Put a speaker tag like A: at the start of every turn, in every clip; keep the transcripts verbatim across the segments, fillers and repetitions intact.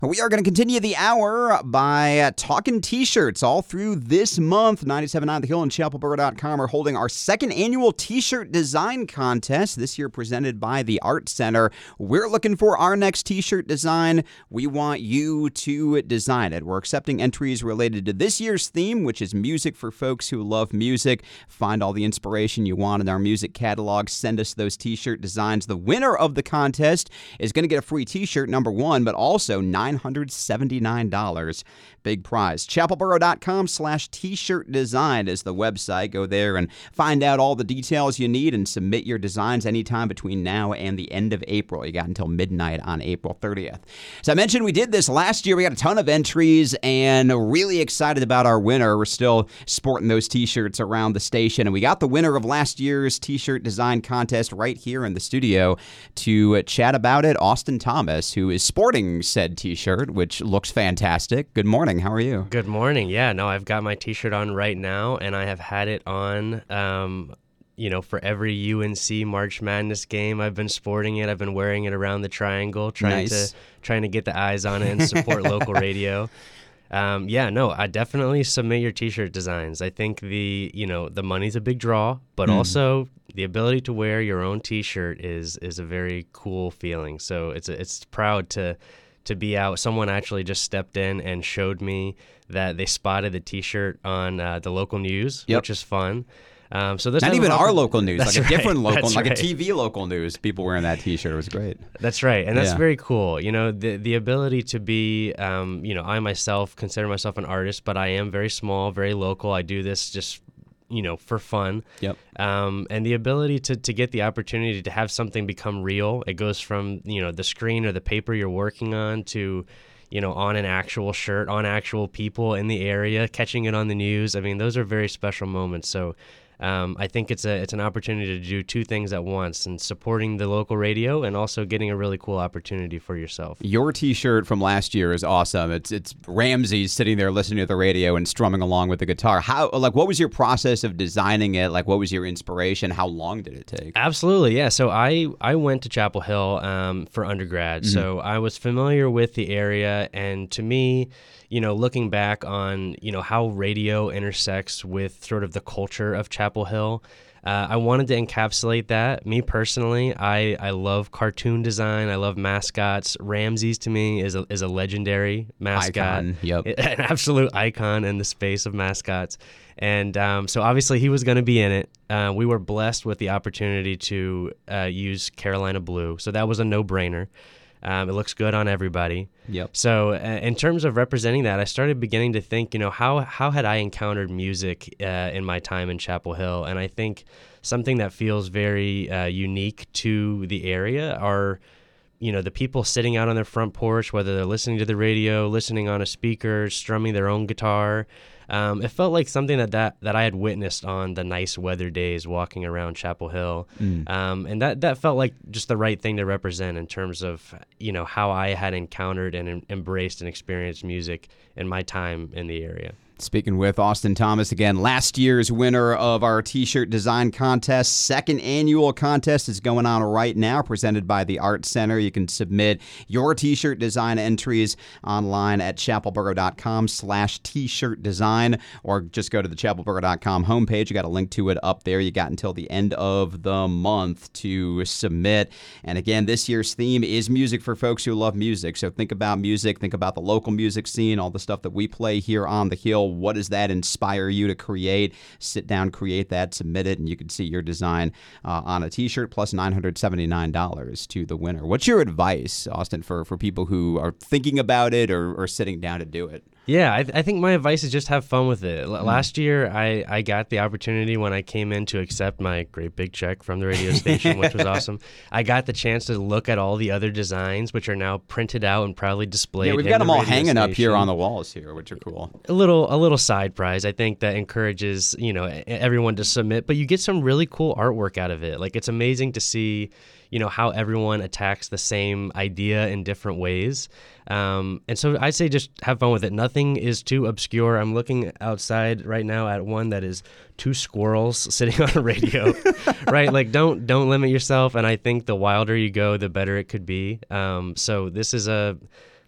A: We are going to continue the hour by talking T-shirts all through this month. ninety-seven point nine The Hill and chapel borough dot com are holding our second annual T-shirt design contest, this year presented by the Art Center. We're looking for our next T-shirt design. We want you to design it. We're accepting entries related to this year's theme, which is music for folks who love music. Find all the inspiration you want in our music catalog. Send us those T-shirt designs. The winner of the contest is going to get a free T-shirt, number one, but also nine hundred seventy-nine dollars. Big prize. chapel borough dot com slash t-shirt design is the website. Go there and find out all the details you need and submit your designs anytime between now and the end of April. You got until midnight on April thirtieth. So I mentioned we did this last year. We got a ton of entries and really excited about our winner. We're still sporting those T-shirts around the station. And we got the winner of last year's T-shirt design contest right here in the studio to chat about it. Austin Thomas, who is sporting said T-shirt, which looks fantastic. Good morning. How are you?
B: Good morning. Yeah, no, I've got my T-shirt on right now, and I have had it on, um, you know, for every U N C March Madness game. I've been sporting it. I've been wearing it around the triangle, trying
A: Nice.
B: to trying to get the eyes on it and support local radio. Um, yeah, no, I definitely submit your T-shirt designs. I think the, you know, the money's a big draw, but
A: Mm.
B: also the ability to wear your own T-shirt is is a very cool feeling. So it's a, it's proud to. to be out. Someone actually just stepped in and showed me that they spotted the T-shirt on uh, the local news,
A: Yep.
B: which is fun. Um, so this
A: Not
B: type
A: even
B: of
A: our
B: oppor-
A: local news,
B: That's
A: like a
B: right.
A: different local,
B: That's
A: like
B: right.
A: a T V local news. People wearing that T-shirt. It was great.
B: That's right, and that's
A: Yeah.
B: very cool. You know, the the ability to be, um, you know, I myself consider myself an artist, but I am very small, very local. I do this just, you know, for fun.
A: Yep.
B: Um, and the ability to, to get the opportunity to have something become real. It goes from, you know, the screen or the paper you're working on to, you know, on an actual shirt, on actual people in the area, catching it on the news. I mean, those are very special moments. So um, I think it's a it's an opportunity to do two things at once, and supporting the local radio and also getting a really cool opportunity for yourself.
A: Your T-shirt from last year is awesome. It's it's Ramsey sitting there listening to the radio and strumming along with the guitar. How like what was your process of designing it? Like what was your inspiration? How long did it take?
B: Absolutely, yeah. So I, I went to Chapel Hill um, for undergrad,
A: Mm-hmm.
B: so I was familiar with the area, and to me, you know, looking back on, you know, how radio intersects with sort of the culture of Chapel Hill, uh, I wanted to encapsulate that. Me personally, I, I love cartoon design. I love mascots. Ramses to me is a, is a legendary mascot.
A: Icon, yep.
B: An absolute icon in the space of mascots. And um, so obviously he was going to be in it. Uh, we were blessed with the opportunity to uh, use Carolina Blue. So that was a no-brainer. Um, it looks good on everybody.
A: Yep.
B: So uh, in terms of representing that, I started beginning to think, you know, how how had I encountered music uh, in my time in Chapel Hill? And I think something that feels very uh, unique to the area are, you know, the people sitting out on their front porch, whether they're listening to the radio, listening on a speaker, strumming their own guitar. Um, it felt like something that, that that I had witnessed on the nice weather days walking around Chapel Hill.
A: Mm.
B: Um, and that, that felt like just the right thing to represent in terms of, you know, how I had encountered and em- embraced and experienced music in my time in the area.
A: Speaking with Austin Thomas again, last year's winner of our T-shirt design contest. Second annual contest is going on right now, presented by the Art Center. You can submit your T-shirt design entries online at chapel borough dot com slash T-shirt design, or just go to the chapel borough dot com homepage. You got a link to it up there. You got until the end of the month to submit. And again, this year's theme is music for folks who love music. So think about music, think about the local music scene, all the stuff that we play here on the Hill. What does that inspire you to create? Sit down, create that, submit it, and you can see your design uh, on a T-shirt plus nine hundred seventy-nine dollars to the winner. What's your advice, Austin, for, for people who are thinking about it or, or sitting down to do it?
B: Yeah, I, th- I think my advice is just have fun with it. L- Last year, I, I got the opportunity when I came in to accept my great big check from the radio station, which was awesome. I got the chance to look at all the other designs, which are now printed out and proudly displayed.
A: Yeah, we've
B: in
A: got
B: the
A: them all
B: radio
A: hanging up here
B: station.
A: on the walls here, which are cool.
B: A little, a little side prize. I think that encourages, you know, e- everyone to submit, but you get some really cool artwork out of it. Like, it's amazing to see, you know, how everyone attacks the same idea in different ways. Um, and so I say just have fun with it. Nothing is too obscure. I'm looking outside right now at one that is two squirrels sitting on a radio, right? Like, don't don't limit yourself. And I think the wilder you go, the better it could be. Um, so this is a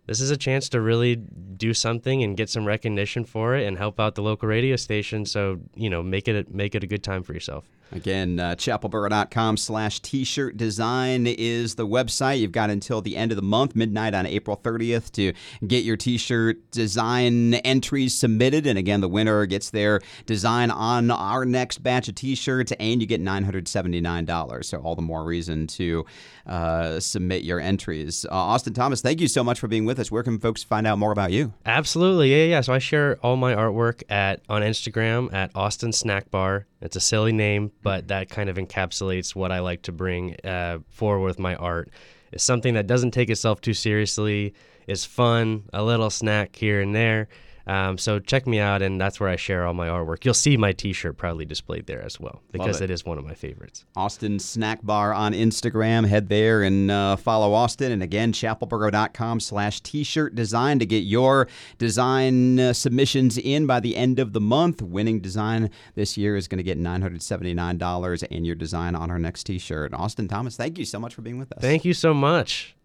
B: this is a chance to really do something and get some recognition for it and help out the local radio station. So, you know, make it a, make it a good time for yourself.
A: Again, uh, chapelboro.com slash t-shirt design is the website. You've got until the end of the month, midnight on April thirtieth, to get your t-shirt design entries submitted. And again, the winner gets their design on our next batch of t-shirts, and you get nine hundred seventy-nine dollars. So all the more reason to uh, submit your entries. Uh, Austin Thomas, thank you so much for being with us. Where can folks find out more about you?
B: Absolutely. Yeah, yeah. So I share all my artwork at on Instagram at Austin Snack Bar. It's a silly name, but that kind of encapsulates what I like to bring uh, forward with my art. It's something that doesn't take itself too seriously, is fun, a little snack here and there. Um, so check me out, and that's where I share all my artwork. You'll see my T-shirt proudly displayed there as well, because it. it is one of my favorites.
A: Austin Snack Bar on Instagram. Head there and uh, follow Austin. And again, chapelboro.com slash t-shirt design to get your design uh, submissions in by the end of the month. Winning design this year is going to get nine hundred seventy-nine dollars and your design on our next T-shirt. Austin Thomas, thank you so much for being with us.
B: Thank you so much.